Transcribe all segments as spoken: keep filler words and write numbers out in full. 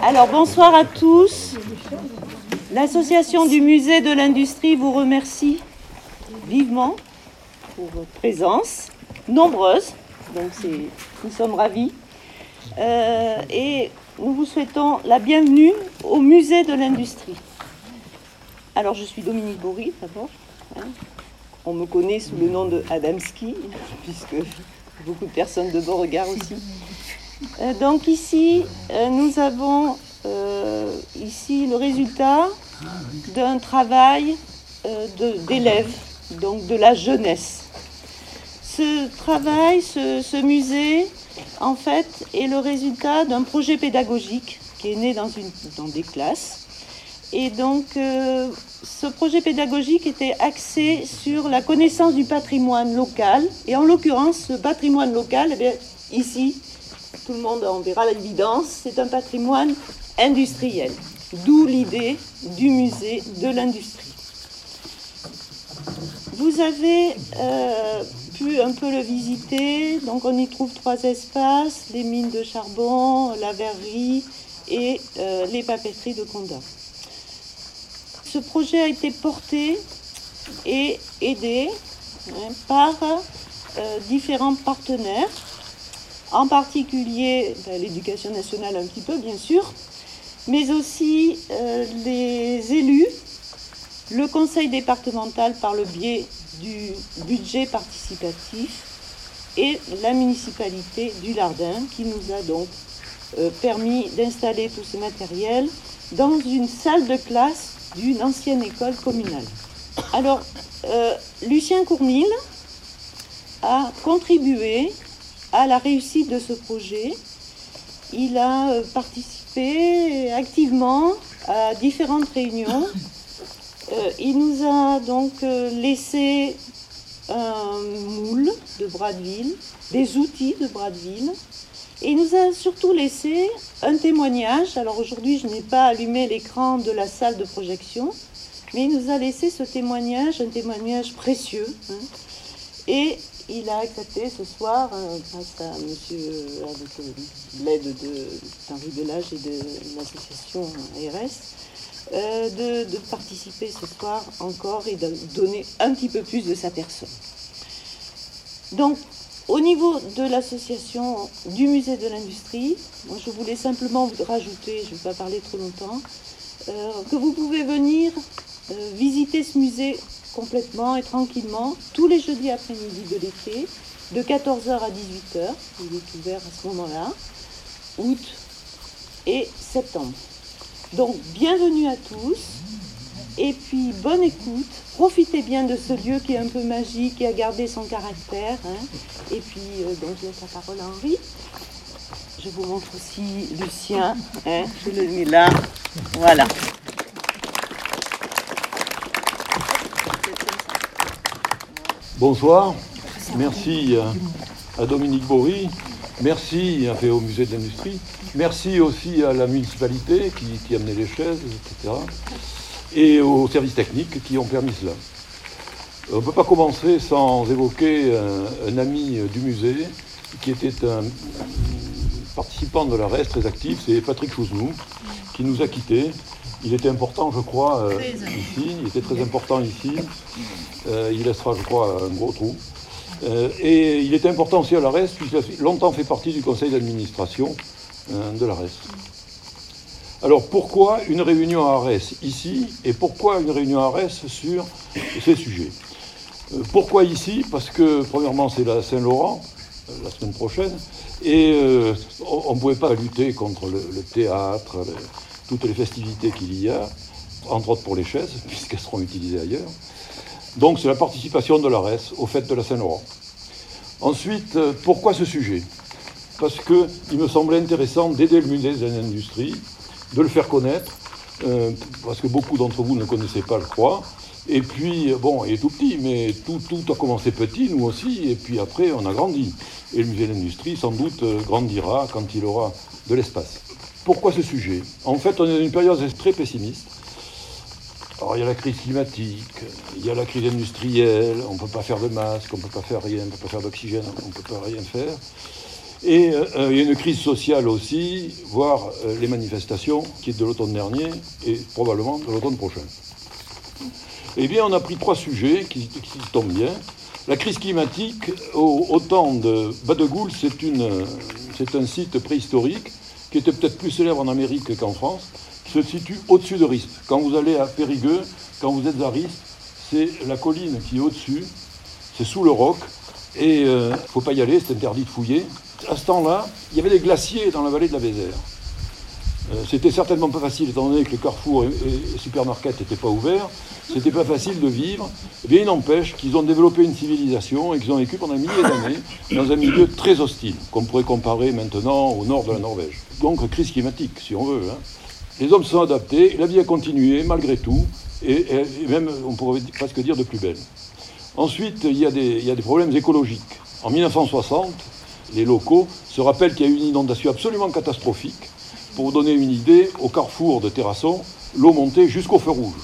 Alors, bonsoir à tous. L'association du musée de l'industrie vous remercie vivement pour votre présence, nombreuse, donc c'est, nous sommes ravis. Euh, et nous vous souhaitons la bienvenue au musée de l'industrie. Alors, je suis Dominique Bory, d'abord. Hein. On me connaît sous le nom de Adamski, puisque beaucoup de personnes de Beauregard aussi. Euh, donc ici, euh, nous avons euh, ici le résultat d'un travail euh, de, d'élèves, donc de la jeunesse. Ce travail, ce, ce musée, en fait, est le résultat d'un projet pédagogique qui est né dans, une, dans des classes. Et donc, euh, ce projet pédagogique était axé sur la connaissance du patrimoine local. Et en l'occurrence, ce patrimoine local, eh bien, ici, tout le monde en verra l'évidence, c'est un patrimoine industriel. D'où l'idée du musée de l'industrie. Vous avez euh, pu un peu le visiter. Donc, on y trouve trois espaces, les mines de charbon, la verrerie et euh, les papeteries de Condat. Ce projet a été porté et aidé hein, par euh, différents partenaires, en particulier ben, l'éducation nationale un petit peu bien sûr, mais aussi euh, les élus, le conseil départemental par le biais du budget participatif et la municipalité du Lardin qui nous a donc euh, permis d'installer tout ce matériel dans une salle de classe d'une ancienne école communale. Alors, euh, Lucien Courmille a contribué à la réussite de ce projet. Il a euh, participé activement à différentes réunions. Euh, il nous a donc euh, laissé un moule de Bradeville, des outils de Bradeville, et il nous a surtout laissé un témoignage. Alors aujourd'hui, je n'ai pas allumé l'écran de la salle de projection, mais il nous a laissé ce témoignage, un témoignage précieux. Hein. Et il a accepté ce soir, euh, grâce à monsieur, avec l'aide de Henri Delage et de l'association A R S, euh, de, de participer ce soir encore et de donner un petit peu plus de sa personne. Donc, au niveau de l'association du musée de l'industrie, moi je voulais simplement vous rajouter, je ne vais pas parler trop longtemps, euh, que vous pouvez venir euh, visiter ce musée complètement et tranquillement tous les jeudis après-midi de l'été, de quatorze heures à dix-huit heures, il est ouvert à ce moment-là, août et septembre. Donc bienvenue à tous. Et puis, bonne écoute, profitez bien de ce lieu qui est un peu magique et a gardé son caractère. Hein. Et puis, euh, donc, je laisse la parole à Henri. Je vous montre aussi Lucien. Hein. Je le mets là. Voilà. Bonsoir. Merci à Dominique Bory. Merci au musée de l'industrie. Merci aussi à la municipalité qui, qui a amené les chaises, et cetera. Et aux services techniques qui ont permis cela. On ne peut pas commencer sans évoquer un, un ami du musée qui était un participant de la R E S très actif, c'est Patrick Chouznou, qui nous a quittés. Il était important, je crois, euh, ici, il était très important ici. Euh, il laissera, je crois, un gros trou. Euh, et il était important aussi à la R E S, puisqu'il a longtemps fait partie du conseil d'administration euh, de la R E S. Alors pourquoi une réunion à Arès ici et pourquoi une réunion à Arès sur ces sujets? euh, Pourquoi ici? Parce que premièrement c'est la Saint-Laurent, euh, la semaine prochaine, et euh, on ne pouvait pas lutter contre le, le théâtre, le, toutes les festivités qu'il y a, entre autres pour les chaises, puisqu'elles seront utilisées ailleurs. Donc c'est la participation de l'Arès aux fêtes de la Saint-Laurent. Ensuite, euh, pourquoi ce sujet? Parce qu'il me semblait intéressant d'aider le musée de l'industrie, de le faire connaître, euh, parce que beaucoup d'entre vous ne le connaissaient pas, je crois. Et puis, bon, il est tout petit, mais tout, tout a commencé petit, nous aussi, et puis après, on a grandi. Et le musée de l'industrie, sans doute, grandira quand il aura de l'espace. Pourquoi ce sujet? En fait, on est dans une période très pessimiste. Alors, il y a la crise climatique, il y a la crise industrielle, on ne peut pas faire de masques, on ne peut pas faire rien, on ne peut pas faire d'oxygène, on ne peut pas rien faire. Et euh, il y a une crise sociale aussi, voire euh, les manifestations qui est de l'automne dernier et probablement de l'automne prochain. Eh bien, on a pris trois sujets qui, qui tombent bien. La crise climatique, au, au temps de Badegoul, c'est, une, c'est un site préhistorique qui était peut-être plus célèbre en Amérique qu'en France, qui se situe au-dessus de Rispe. Quand vous allez à Périgueux, quand vous êtes à Rispe, c'est la colline qui est au-dessus, c'est sous le roc, et il euh, ne faut pas y aller, c'est interdit de fouiller. À ce temps-là, il y avait des glaciers dans la vallée de la Vézère. Euh, c'était certainement pas facile, étant donné que les carrefours et, et, et supermarkets n'étaient pas ouverts, c'était pas facile de vivre. Eh bien, il n'empêche qu'ils ont développé une civilisation et qu'ils ont vécu pendant des milliers d'années dans un milieu très hostile, qu'on pourrait comparer maintenant au nord de la Norvège. Donc, crise climatique, si on veut. Hein. Les hommes se sont adaptés, la vie a continué malgré tout, et, et même, on pourrait presque dire, de plus belle. Ensuite, il y a des, il y a des problèmes écologiques. En mille neuf cent soixante, les locaux se rappellent qu'il y a eu une inondation absolument catastrophique. Pour vous donner une idée, au carrefour de Terrasson, l'eau montait jusqu'au feu rouge.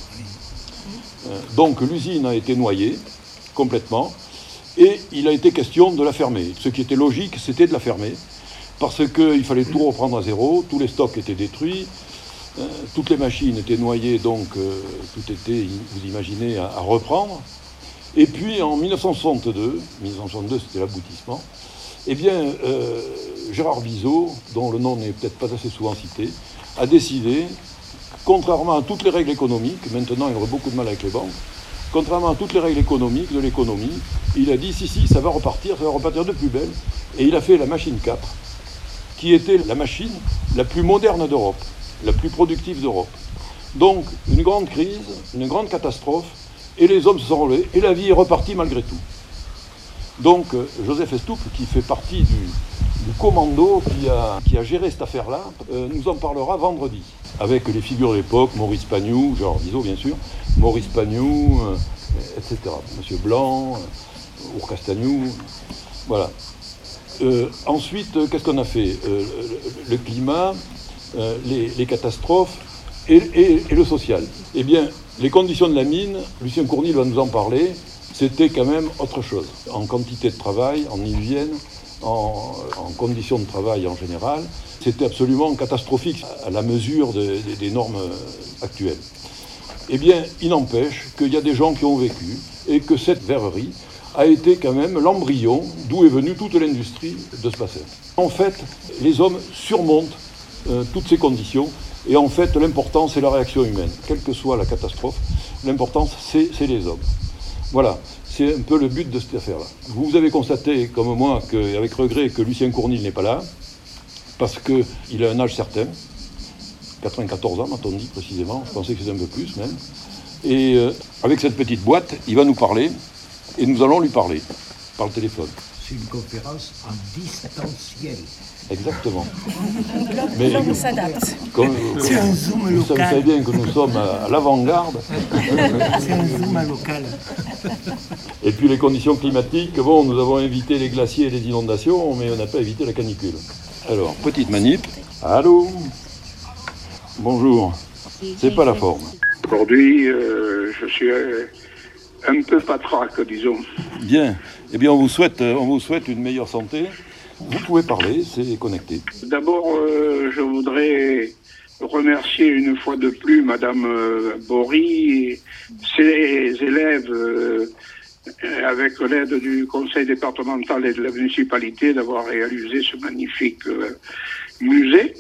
Donc l'usine a été noyée complètement et il a été question de la fermer. Ce qui était logique, c'était de la fermer parce qu'il fallait tout reprendre à zéro, tous les stocks étaient détruits, euh, toutes les machines étaient noyées, donc euh, tout était, vous imaginez, à, à reprendre. Et puis en mille neuf cent soixante-deux, mille neuf cent soixante-deux c'était l'aboutissement, eh bien euh, Gérard Bizot, dont le nom n'est peut-être pas assez souvent cité, a décidé, contrairement à toutes les règles économiques, maintenant il aurait beaucoup de mal avec les banques, contrairement à toutes les règles économiques de l'économie, il a dit si, si, ça va repartir, ça va repartir de plus belle. Et il a fait la machine quatre, qui était la machine la plus moderne d'Europe, la plus productive d'Europe. Donc une grande crise, une grande catastrophe, et les hommes se sont relevés, et la vie est repartie malgré tout. Donc Joseph Estoupe, qui fait partie du, du commando qui a, qui a géré cette affaire-là, euh, nous en parlera vendredi, avec les figures de l'époque, Maurice Pagnoux, Gérard Bizot bien sûr, Maurice Pagnoux, euh, et cetera. Monsieur Blanc, euh, Our Castagnou, voilà. Euh, ensuite, euh, qu'est-ce qu'on a fait euh, le, le climat, euh, les, les catastrophes et, et, et le social. Eh bien, les conditions de la mine, Lucien Cournil va nous en parler, c'était quand même autre chose. En quantité de travail, en hygiène, en, en conditions de travail en général, c'était absolument catastrophique à la mesure de, de, des normes actuelles. Eh bien, il n'empêche qu'il y a des gens qui ont vécu et que cette verrerie a été quand même l'embryon d'où est venue toute l'industrie de ce bassin. En fait, les hommes surmontent euh, toutes ces conditions et en fait, l'important, c'est la réaction humaine. Quelle que soit la catastrophe, l'important, c'est, c'est les hommes. Voilà, c'est un peu le but de cette affaire-là. Vous avez constaté, comme moi, que, avec regret, que Lucien Cournil n'est pas là, parce qu'il a un âge certain, quatre-vingt-quatorze ans, m'a-t-on dit précisément, je pensais que c'était un peu plus même. Et euh, avec cette petite boîte, il va nous parler, et nous allons lui parler, par le téléphone. C'est une conférence en distanciel. Exactement. Mais on s'adapte. Comme, c'est un zoom vous local. savez bien que nous sommes à, à l'avant-garde. C'est un zoom local. Et puis les conditions climatiques, bon, nous avons évité les glaciers et les inondations, mais on n'a pas évité la canicule. Alors, petite manip. Allô ? Bonjour. C'est pas la forme. Aujourd'hui, euh, je suis euh, un peu patraque, disons. Bien. Eh bien, on vous souhaite, on vous souhaite une meilleure santé. Vous pouvez parler, c'est connecté. D'abord, euh, je voudrais remercier une fois de plus Madame euh, Bory et ses élèves, euh, avec l'aide du conseil départemental et de la municipalité, d'avoir réalisé ce magnifique euh, musée.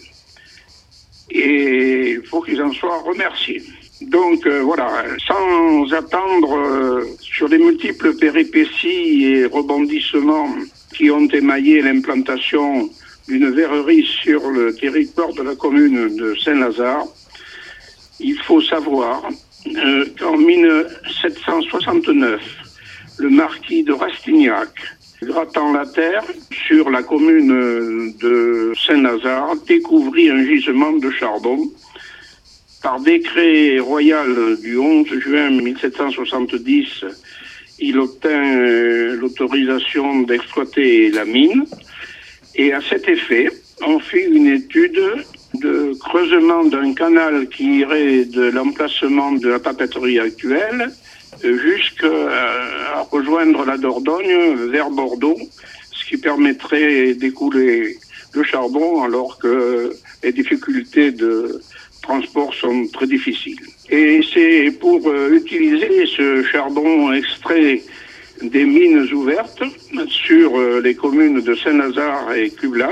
Et il faut qu'ils en soient remerciés. Donc euh, voilà, sans attendre euh, sur les multiples péripéties et rebondissements qui ont émaillé l'implantation d'une verrerie sur le territoire de la commune de Saint-Lazare, il faut savoir euh, qu'en mille sept cent soixante-neuf, le marquis de Rastignac, grattant la terre sur la commune de Saint-Lazare, découvrit un gisement de charbon. Par décret royal du onze juin mille sept cent soixante-dix, il obtint euh, l'autorisation d'exploiter la mine. Et à cet effet, on fit une étude de creusement d'un canal qui irait de l'emplacement de la papeterie actuelle jusqu'à rejoindre la Dordogne vers Bordeaux, ce qui permettrait d'écouler le charbon alors que les difficultés de transport sont très difficiles. Et c'est pour euh, utiliser ce charbon extrait des mines ouvertes sur euh, les communes de Saint-Lazare et Cublac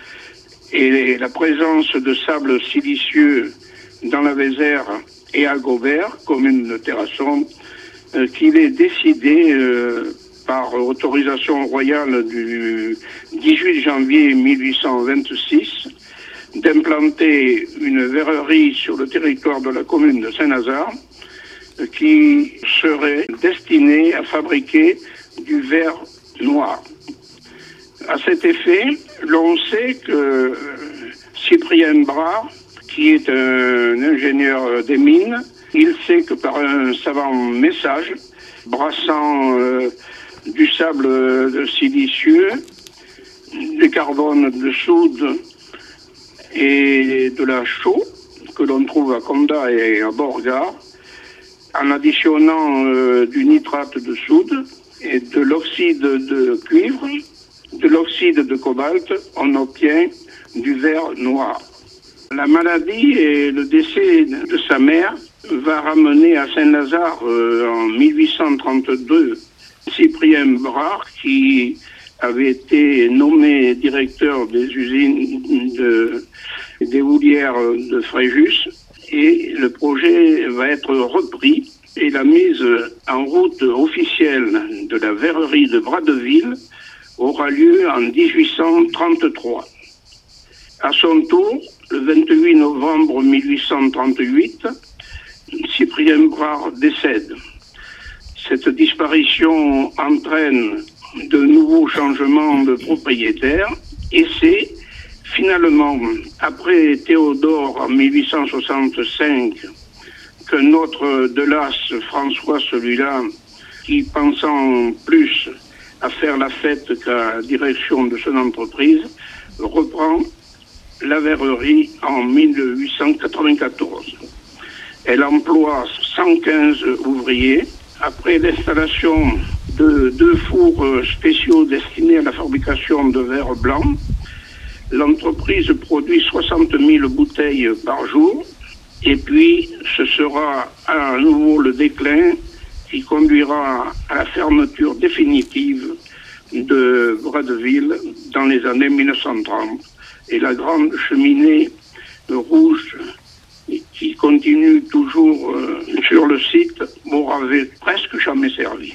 et la présence de sable silicieux dans la Vézère et à Gaubert, commune de Terrasson, euh, qu'il est décidé euh, par autorisation royale du dix-huit janvier mille huit cent vingt-six d'implanter une verrerie sur le territoire de la commune de Saint-Lazare euh, qui serait destinée à fabriquer du verre noir. À cet effet, l'on sait que euh, Cyprien Brard, qui est un ingénieur des mines, il sait que par un savant message, brassant euh, du sable de silicieux, du carbone de soude et de la chaux, que l'on trouve à Condat et à Borgard, en additionnant euh, du nitrate de soude et de l'oxyde de cuivre, de l'oxyde de cobalt, on obtient du verre noir. La maladie et le décès de sa mère va ramener à Saint-Lazare euh, en mille huit cent trente-deux Cyprien Brard, qui avait été nommé directeur des usines de, des houlières de Fréjus, et le projet va être repris et la mise en route officielle de la verrerie de Bradeville aura lieu en dix-huit cent trente-trois. À son tour, le vingt-huit novembre mille huit cent trente-huit, Cyprien Brard décède. Cette disparition entraîne de nouveaux changements de propriétaires et c'est finalement, après Théodore en mille huit cent soixante-cinq, que notre Delas, François celui-là, qui pensant plus à faire la fête qu'à la direction de son entreprise, reprend la verrerie en mille huit cent quatre-vingt-quatorze. Elle emploie cent quinze ouvriers. Après l'installation de deux fours spéciaux destinés à la fabrication de verre blanc, l'entreprise produit soixante mille bouteilles par jour. Et puis, ce sera à nouveau le déclin qui conduira à la fermeture définitive de Bradeville dans les années mille neuf cent trente. Et la grande cheminée rouge qui continue toujours euh, sur le site m'aurait presque jamais servi.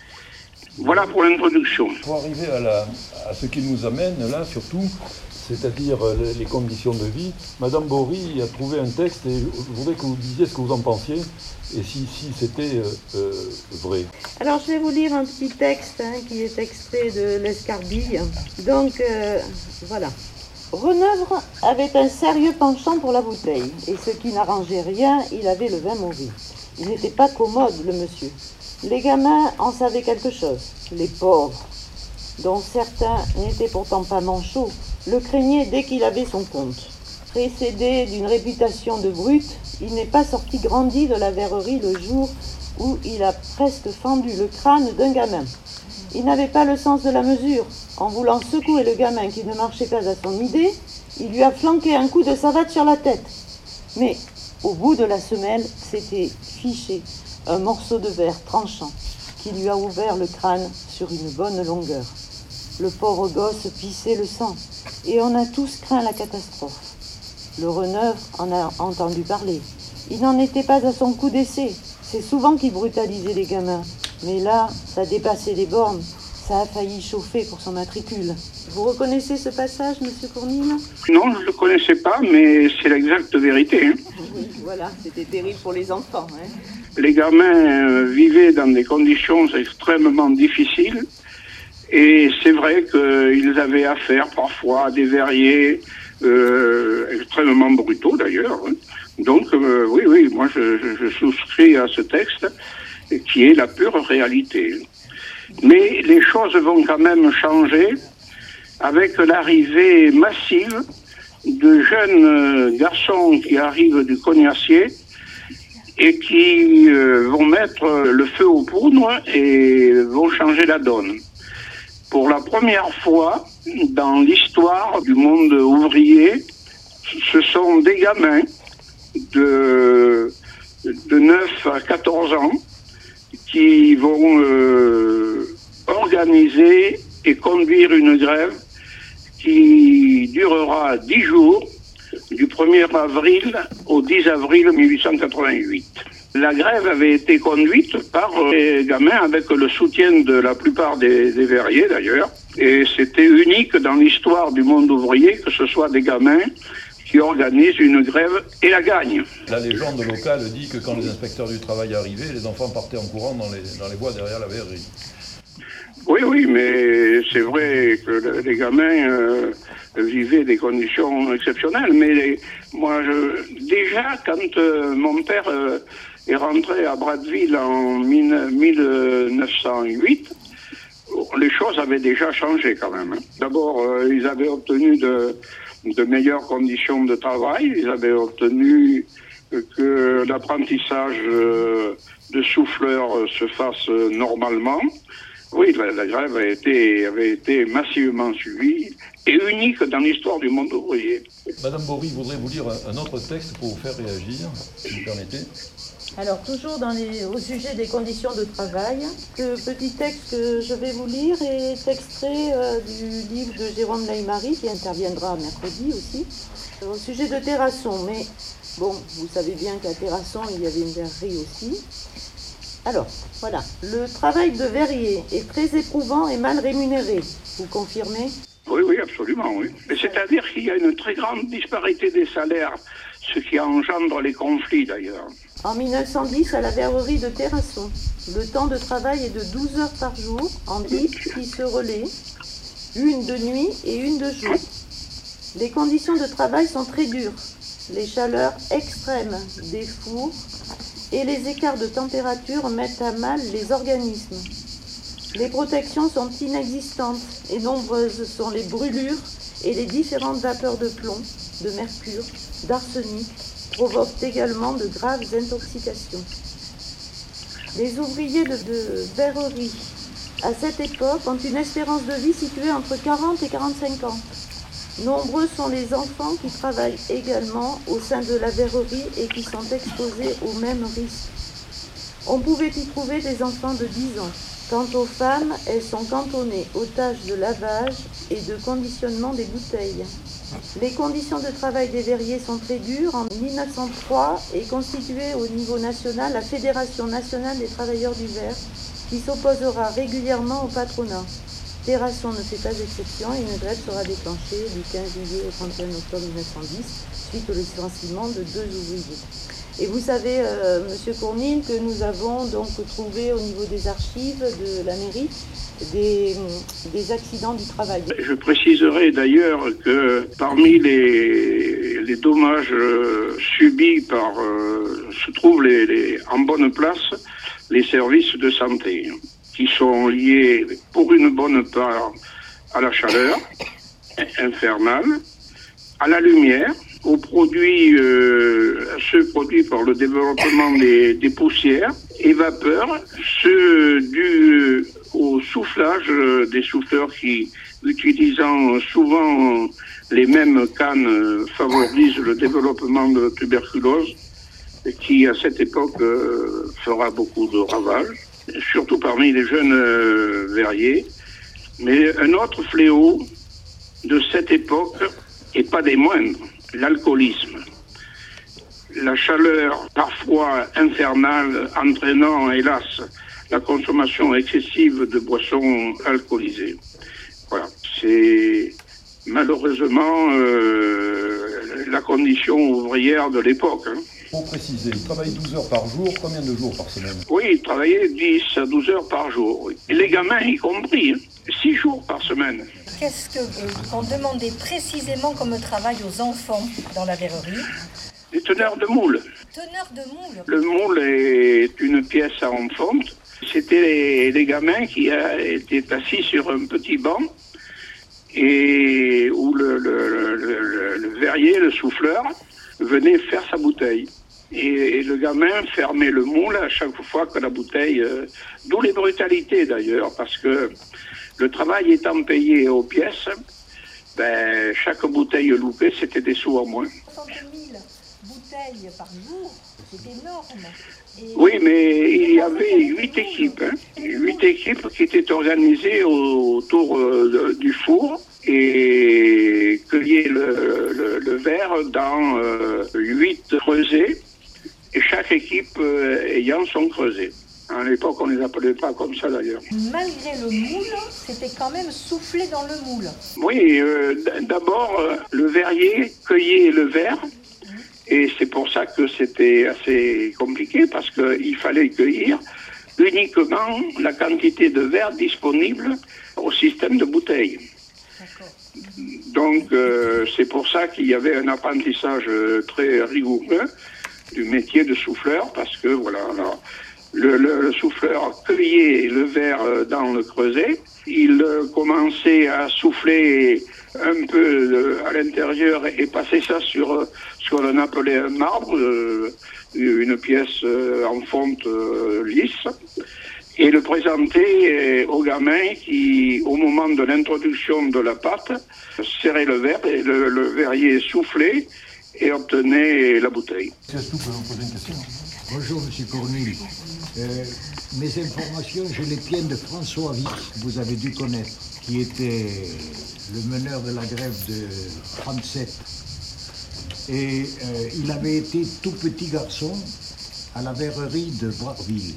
Voilà pour l'introduction. Pour arriver à, la, à ce qui nous amène là, surtout, c'est-à-dire les conditions de vie, Madame Bory a trouvé un texte et je voudrais que vous disiez ce que vous en pensiez et si, si c'était euh, vrai. Alors je vais vous lire un petit texte hein, qui est extrait de l'Escarbille. Donc euh, voilà. Reneuvre avait un sérieux penchant pour la bouteille, et ce qui n'arrangeait rien, il avait le vin mauvais. Il n'était pas commode, le monsieur. Les gamins en savaient quelque chose. Les pauvres, dont certains n'étaient pourtant pas manchots, le craignaient dès qu'il avait son compte. Précédé d'une réputation de brute, il n'est pas sorti grandi de la verrerie le jour où il a presque fendu le crâne d'un gamin. Il n'avait pas le sens de la mesure. En voulant secouer le gamin qui ne marchait pas à son idée, il lui a flanqué un coup de savate sur la tête. Mais au bout de la semelle, s'était fiché un morceau de verre tranchant qui lui a ouvert le crâne sur une bonne longueur. Le pauvre gosse pissait le sang et on a tous craint la catastrophe. Le Reneuvre en a entendu parler. Il n'en était pas à son coup d'essai. C'est souvent qu'il brutalisait les gamins. Mais là, ça dépassait les bornes. Ça a failli chauffer pour son matricule. Vous reconnaissez ce passage, Monsieur Cournil ? Non, je ne le connaissais pas, mais c'est l'exacte vérité. Hein. Oui, voilà, c'était terrible pour les enfants. Hein. Les gamins vivaient dans des conditions extrêmement difficiles. Et c'est vrai qu'ils avaient affaire parfois à des verriers euh, extrêmement brutaux d'ailleurs. Hein. Donc, euh, oui, oui, moi je, je, je souscris à ce texte qui est la pure réalité. Mais les choses vont quand même changer avec l'arrivée massive de jeunes garçons qui arrivent du Cognacier et qui euh, vont mettre le feu aux poudres et vont changer la donne. Pour la première fois dans l'histoire du monde ouvrier, ce sont des gamins de, de neuf à quatorze ans qui vont euh, organiser et conduire une grève qui durera dix jours, du premier avril au dix avril mille huit cent quatre-vingt-huit. La grève avait été conduite par les gamins avec le soutien de la plupart des, des verriers d'ailleurs. Et c'était unique dans l'histoire du monde ouvrier que ce soit des gamins qui organisent une grève et la gagnent. La légende locale dit que quand les inspecteurs du travail arrivaient, les enfants partaient en courant dans les, dans les bois derrière la verrerie. Oui, oui, mais c'est vrai que les gamins euh, vivaient des conditions exceptionnelles. Mais les, moi, je, déjà, quand euh, mon père euh, est rentré à Bratteville en mille neuf cent huit, les choses avaient déjà changé quand même. D'abord, euh, ils avaient obtenu de, de meilleures conditions de travail. Ils avaient obtenu que l'apprentissage euh, de souffleur se fasse normalement. Oui, la, la grève a été, avait été massivement suivie et unique dans l'histoire du monde ouvrier. Madame Bory, je voudrais vous lire un, un autre texte pour vous faire réagir, si vous permettez. Alors, toujours dans les, au sujet des conditions de travail, ce petit texte que je vais vous lire est extrait euh, du livre de Jérôme Laïmari, qui interviendra mercredi aussi, au sujet de Terrasson. Mais bon, vous savez bien qu'à Terrasson, il y avait une verrerie aussi. Alors, voilà. Le travail de verrier est très éprouvant et mal rémunéré. Vous confirmez ? Oui, oui, absolument, oui. Mais c'est-à-dire qu'il y a une très grande disparité des salaires, ce qui engendre les conflits d'ailleurs. En mille neuf cent dix, à la verrerie de Terrasson, le temps de travail est de douze heures par jour, en dix qui se relaient, une de nuit et une de jour. Les conditions de travail sont très dures. Les chaleurs extrêmes des fours et les écarts de température mettent à mal les organismes. Les protections sont inexistantes et nombreuses sont les brûlures et les différentes vapeurs de plomb, de mercure, d'arsenic provoquent également de graves intoxications. Les ouvriers de, de verrerie à cette époque ont une espérance de vie située entre quarante et quarante-cinq ans. Nombreux sont les enfants qui travaillent également au sein de la verrerie et qui sont exposés aux mêmes risques. On pouvait y trouver des enfants de dix ans. Quant aux femmes, elles sont cantonnées aux tâches de lavage et de conditionnement des bouteilles. Les conditions de travail des verriers sont très dures. En mille neuf cent trois est constituée au niveau national la Fédération nationale des travailleurs du verre qui s'opposera régulièrement au patronat. Terrasson ne fait pas exception et une grève sera déclenchée du quinze juillet au trente et un octobre mille neuf cent dix suite au licenciement de deux ouvriers. Et vous savez, euh, Monsieur Cournil, que nous avons donc trouvé au niveau des archives de la mairie des, des accidents du travail. Je préciserai d'ailleurs que parmi les, les dommages subis par, euh, se trouvent les, les, en bonne place les services de santé, qui sont liés pour une bonne part à la chaleur infernale, à la lumière, aux produits, euh, ceux produits par le développement des, des poussières et vapeurs, ceux dus au soufflage des souffleurs qui, utilisant souvent les mêmes cannes, favorisent le développement de la tuberculose, qui à cette époque euh, fera beaucoup de ravages, surtout parmi les jeunes euh, verriers. Mais un autre fléau de cette époque, et pas des moindres, l'alcoolisme. La chaleur parfois infernale entraînant, hélas, la consommation excessive de boissons alcoolisées. Voilà, c'est malheureusement euh, la condition ouvrière de l'époque. Hein. Pour préciser, il travaille douze heures par jour, combien de jours par semaine? Oui, il travaillait dix à douze heures par jour, oui. Et les gamins y compris, hein, six jours par semaine. Qu'est-ce que euh, qu'on demandait précisément comme travail aux enfants dans la verrerie? Les teneurs de moules. Teneur de moules. Le moule est une pièce en fonte. C'était les, les gamins qui a, étaient assis sur un petit banc et où le, le, le, le, le verrier, le souffleur, venait faire sa bouteille. Et, et le gamin fermait le moule à chaque fois que la bouteille... Euh, d'où les brutalités d'ailleurs, parce que Le travail étant payé aux pièces, ben, chaque bouteille loupée, c'était des sous en moins. soixante mille bouteilles par jour, c'est énorme. Et Oui, mais il y avait huit équipes, hein, huit équipes qui étaient organisées autour euh, du four et cueillaient le, le, le verre dans euh, huit creusets, et chaque équipe euh, ayant son creuset. À l'époque, on ne les appelait pas comme ça d'ailleurs. malgré le moule, c'était quand même soufflé dans le moule. Oui, euh, d- d'abord, euh, le verrier cueillait le verre, et c'est pour ça que c'était assez compliqué, parce qu'il fallait cueillir uniquement la quantité de verre disponible au système de bouteilles. D'accord. Donc, euh, c'est pour ça qu'il y avait un apprentissage euh, très rigoureux du métier de souffleur, parce que, voilà, alors, le, le, le souffleur cueillait le verre euh, dans le creuset, il euh, commençait à souffler un peu euh, à l'intérieur et passer ça sur euh, ce qu'on appelait un marbre, euh, une pièce euh, en fonte euh, lisse, et le présenter euh, au gamin qui, au moment de l'introduction de la pâte, serrait le verre et le, le verrier soufflait et obtenait la bouteille. Bonjour, Monsieur Cornille. Euh, mes informations, je les tiens de François Vic, vous avez dû connaître, qui était le meneur de la grève de trente-sept. Et euh, il avait été tout petit garçon à la verrerie de Boisville.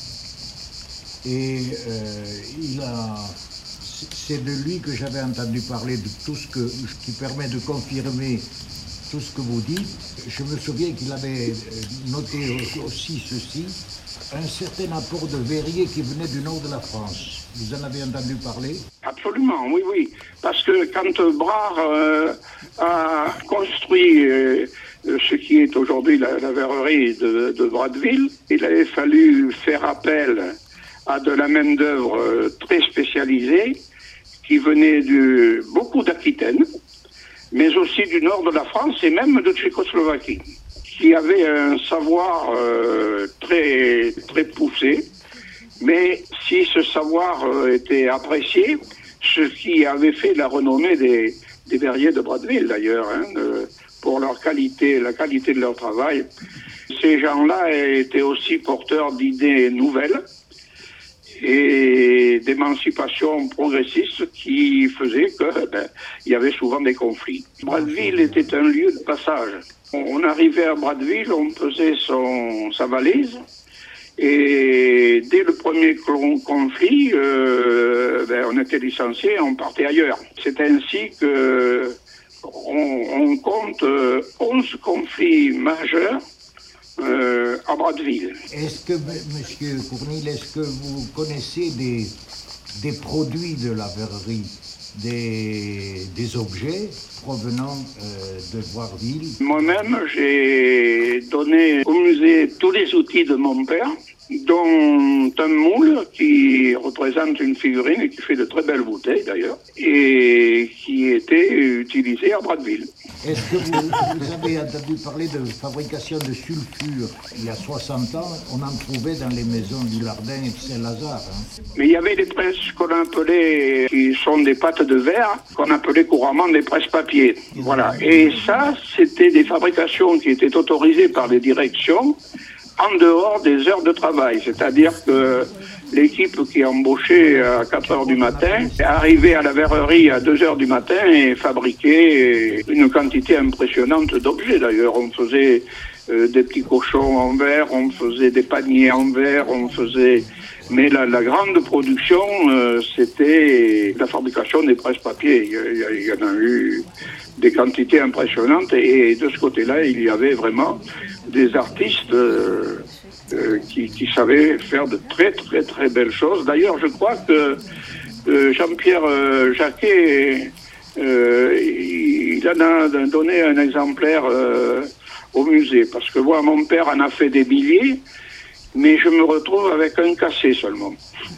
Et euh, il a, c'est de lui que j'avais entendu parler de tout ce que, qui permet de confirmer tout ce que vous dites. Je me souviens qu'il avait noté aussi ceci, un certain apport de verrier qui venait du nord de la France. Vous en avez entendu parler? Absolument, oui, oui. Parce que quand Brard euh, a construit euh, ce qui est aujourd'hui la, la verrerie de, de Bradville, il avait fallu faire appel à de la main-d'œuvre euh, très spécialisée qui venait de beaucoup d'Aquitaine, mais aussi du nord de la France et même de Tchécoslovaquie, qui avait un savoir euh, très, très poussé. Mais si ce savoir euh, était apprécié, ce qui avait fait la renommée des, des verriers de Bradville d'ailleurs, hein, euh, pour leur qualité, la qualité de leur travail. Ces gens-là étaient aussi porteurs d'idées nouvelles et d'émancipation progressiste qui faisait que ben, il y avait souvent des conflits. Bradville était un lieu de passage. On arrivait à Bradville, on pesait son, sa valise, et dès le premier conflit, euh, ben, on était licencié, on partait ailleurs. C'est ainsi que on, on compte onze conflits majeurs Euh, à Bradville. Est-ce que, Monsieur Cournil, est-ce que vous connaissez des, des produits de la verrerie, des, des objets provenant euh, de Boisville? Moi-même, j'ai donné au musée tous les outils de mon père, dont un moule qui représente une figurine et qui fait de très belles bouteilles d'ailleurs, et qui était utilisé à Bradville. Est-ce que vous, vous avez entendu parler de fabrication de sulfure? Il y a soixante ans, on en trouvait dans les maisons du Lardin et de Saint-Lazare. Hein. Mais il y avait des presses qu'on appelait, qui sont des pâtes de verre, qu'on appelait couramment des presses papier. Voilà. Et ça, c'était des fabrications qui étaient autorisées par les directions en dehors des heures de travail. C'est-à-dire que l'équipe qui embauchait à quatre heures du matin arrivait à la verrerie à deux heures du matin et fabriquait une quantité impressionnante d'objets. D'ailleurs, on faisait euh, des petits cochons en verre, on faisait des paniers en verre, on faisait... Mais la, la grande production, euh, c'était la fabrication des presses-papier. Il, il, il y en a eu des quantités impressionnantes et, et de ce côté-là, il y avait vraiment des artistes euh, euh, qui, qui savaient faire de très très très belles choses. D'ailleurs, je crois que euh, Jean-Pierre euh, Jacquet, euh, il en a donné un exemplaire euh, au musée, parce que moi, mon père en a fait des milliers, mais je me retrouve avec un cassé seulement.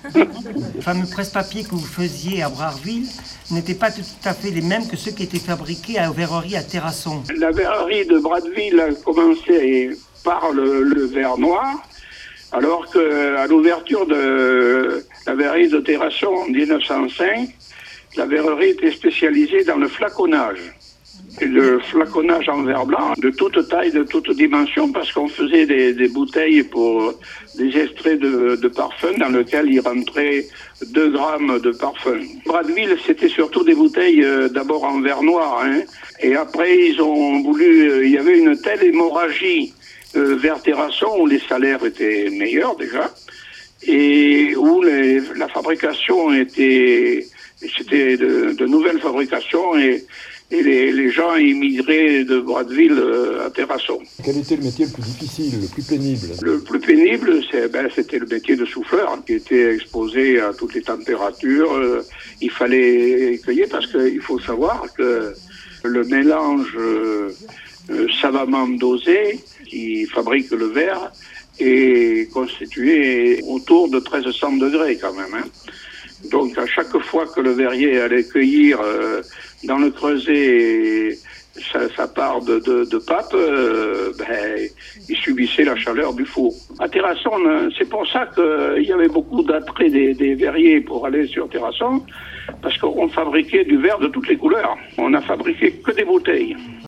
Les fameux presse-papier que vous faisiez à Brarville n'étaient pas tout à fait les mêmes que ceux qui étaient fabriqués à la verrerie à Terrasson. La verrerie de Bradville a commencé par le, le verre noir, Alors qu'à l'ouverture de la verrerie de Terrasson en dix-neuf cent cinq, la verrerie était spécialisée dans le flaconnage. Et le flaconnage en verre blanc, de toute taille, de toute dimension, parce qu'on faisait des, des bouteilles pour des extraits de, de parfum dans lesquels il rentrait deux grammes de parfum. Bradeville, c'était surtout des bouteilles euh, d'abord en verre noir, hein, et après ils ont voulu, euh, il y avait une telle hémorragie euh, vers Terrasson où les salaires étaient meilleurs déjà, et où les, la fabrication était, c'était de, de nouvelles fabrications et Et les, les gens immigraient de Bradeville à Terrasson. Quel était le métier le plus difficile, le plus pénible? Le plus pénible, c'est, ben, c'était le métier de souffleur, qui était exposé à toutes les températures. Euh, il fallait cueillir parce qu'il faut savoir que le mélange euh, savamment dosé qui fabrique le verre est constitué autour de treize cents degrés quand même. Hein. Donc à chaque fois que le verrier allait cueillir euh, dans le creuset sa, sa part de, de, de pape, euh, ben, il subissait la chaleur du four. À Terrasson, c'est pour ça qu'il y avait beaucoup d'attrait des, des verriers pour aller sur Terrasson, parce qu'on fabriquait du verre de toutes les couleurs. On n'a fabriqué que des bouteilles.